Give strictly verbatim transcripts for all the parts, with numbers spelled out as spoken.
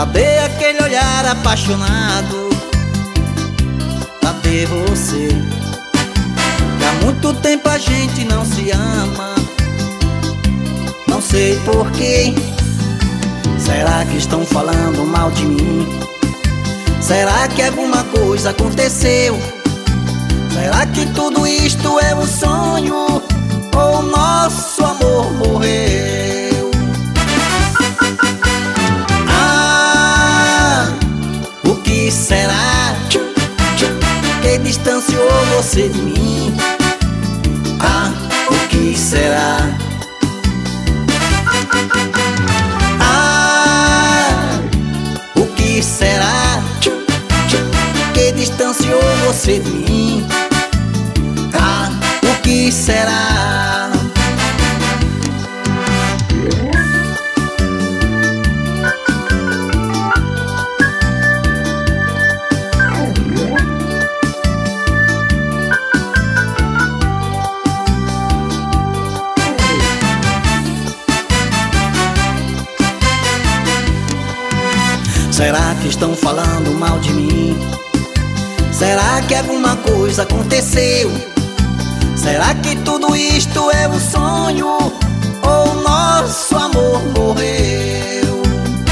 Cadê aquele olhar apaixonado? Cadê você? Que há muito tempo a gente não se ama. Não sei porquê. Será que estão falando mal de mim? Será que alguma coisa aconteceu? Será que tudo isto é um sonho? Ou o nosso amor morreu? Ah, o que será que distanciou você de mim? Ah, o que será? Ah, o que será que distanciou você de mim? Ah, o que será? Será que estão falando mal de mim? Será que alguma coisa aconteceu? Será que tudo isto é um sonho? Ou o nosso amor morreu?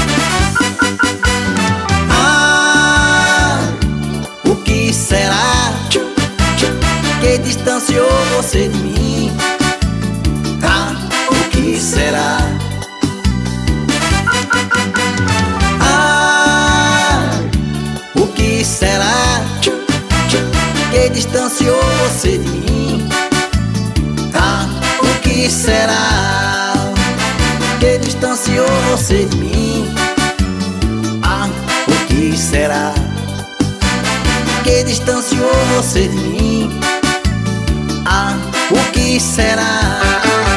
Ah, o que será que distanciou você de mim? Ah, o que será? O que será que distanciou você de mim? Ah, o que será que distanciou você de mim? Ah, o que será que distanciou você de mim? Ah, o que será?